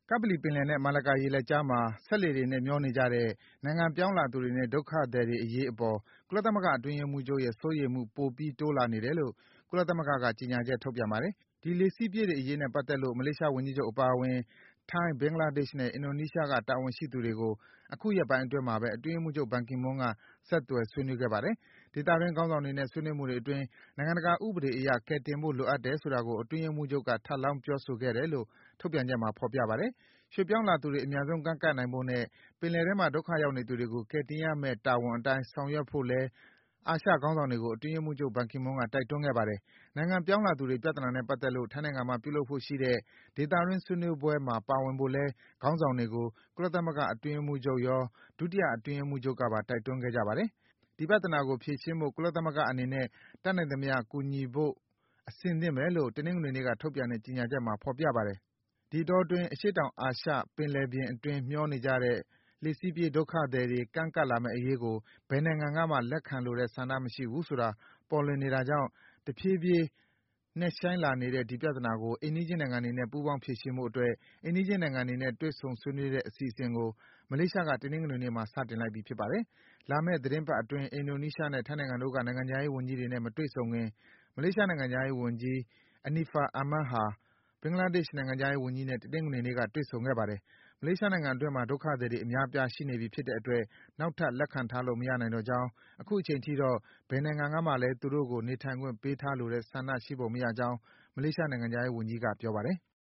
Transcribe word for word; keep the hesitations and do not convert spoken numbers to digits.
ကပ္ပလီပင်လယ်နဲ့ မာလကာရေလက်ကြားမှာ စက်လှေတွေနဲ့ မျောနေကြတဲ့ နိုင်ငံပြောင်းလာသူတွေနဲ့ ဒုက္ခသည်တွေအရေးအပေါ် ကုလသမဂ္ဂအတွင်းရေးမှူးချုပ်ရဲ့ စိုးရိမ်မှု ပိုပြီး တိုးလာနေတယ်လို့ ကုလသမဂ္ဂက ကြေညာချက် ထုတ်ပြန်ပါတယ်။ ဒီ လှေစီးပြေးတွေအရေးနဲ့ပတ်သက်လို့ မလေးရှားဝန်ကြီးချုပ်အပါအဝင် ထိုင်း၊ ဘင်္ဂလားဒေ့ရှ်နဲ့ အင်ဒိုနီးရှားက တာဝန်ရှိသူတွေကို အခုရက်ပိုင်းအတွင်းမှာပဲ အတွင်းရေးမှူးချုပ် Ban Ki-moon က ဆက်သွယ် ဆွေးနွေးခဲ့ပါတယ်။ ဒေသတွင်း ခေါင်းဆောင်တွေနဲ့ ဆွေးနွေးမှုတွေအတွင်း နိုင်ငံတကာဥပဒေအရ ကယ်တင်ဖို့ လိုအပ်တယ်ဆိုတာကို အတွင်းရေးမှူးချုပ်က ထပ်လောင်း ပြောဆိုခဲ့တယ်လို့ ထုတ်ပြန်ချက်မှာ ဖော်ပြပါတယ်။ ရွှေ့ပြောင်းလာသူတွေ အမြန်ဆုံး ကမ်းကပ်နိုင်ဖို့နဲ့ ပင်လယ်ထဲမှာ ဒုက္ခရောက်နေသူတွေကို ကယ်တင်ရမယ့် တာဝန်အတိုင်း ဆောင်ရွက်ဖို့လည်း အာရှခေါင်းဆောင်တွေကို အတွင်းရေးမှူးချုပ် Ban Ki-moon က တိုက်တွန်းခဲ့ပါတယ်။ နိုင်ငံပြောင်းလာသူတွေ ပြဿနာနဲ့ပတ်သက်လို့ ထိုင်းနိုင်ငံမှာ ပြုလုပ်ဖို့ရှိတဲ့ ဒေသတွင်း ဆွေးနွေးပွဲမှာ ပါဝင်ဖို့လည်း ခေါင်းဆောင်တွေကို ကုလသမဂ္ဂ အတွင်းရေးမှူးချုပ်ရော၊ ဒုတိယ အတွင်းရေးမှူးချုပ်ကပါ တိုက်တွန်းခဲ့ကြပါတယ်။ ဒီပြဿနာကို ဖြေရှင်းဖို့ ကုလသမဂ္ဂအနေနဲ့ တတ်နိုင်သမျှ ကူညီဖို့ အဆင်သင့်ပဲလို့ တနင်္ဂနွေနေ့က ထုတ်ပြန်တဲ့ ကြေညာချက်မှာ ဖော်ပြထားပါတယ်။ ဒီအတောအတွင်း အရှေ့တောင်အာရှ ပင်လယ်ပြင်အတွင်း မျောနေကြတဲ့ လှေစီးပြေး ဒုက္ခသည်တွေ ကမ်းကပ်လာမယ့်အရေးကို ဘယ်နိုင်ငံကမှ လက်ခံလိုတဲ့ဆန္ဒမရှိဘူးဆိုတာ ပေါ်လွင်နေတာကြောင့် တဖြည်းဖြည်း နက်ရှိုင်းလာနေတဲ့ ဒီပြဿနာကို အိမ်နီးချင်းနိုင်ငံတွေနဲ့ ပူးပေါင်း ဖြေရှင်းဖို့အတွက် အိမ်နီးချင်းနိုင်ငံတွေနဲ့ တွေ့ဆုံ ဆွေးနွေးတဲ့အစီအစဉ်ကို မလေးရှားက တနင်္ဂနွေနေ့မှာ စတင်လိုက်ပြီ ဖြစ်ပါတယ်။ လာမယ့် သီတင်းပတ်အတွင်း အင်ဒိုနီးရှားနဲ့ ထိုင်းနိုင်ငံတို့က နိုင်ငံခြားရေးဝန်ကြီးတွေနဲ့ မတွေ့ဆုံခင် မလေးရှားနိုင်ငံခြားရေးဝန်ကြီး Anifah Aman ဟာ ဘင်္ဂလားဒေ့ရှ် နိုင်ငံခြားရေးဝန်ကြီးနဲ့ တနင်္ဂနွေနေ့က တွေ့ဆုံခဲ့ပါတယ်။ မလေးရှားနိုင်ငံအတွင်းမှာ ဒုက္ခသည်တွေ အများအပြား ရှိနေပြီဖြစ်တဲ့အတွက် နောက်ထပ် လက်ခံထားလို့ မရနိုင်တော့ကြောင်း၊ အခုချိန်ထိတော့ ဘယ်နိုင်ငံကမှလည်း သူတို့ကို နေထိုင်ခွင့်ပေးထားလိုတဲ့ဆန္ဒ ရှိပုံမရကြောင်း မလေးရှားနိုင်ငံခြားရေးဝန်ကြီးက ပြောပါတယ်။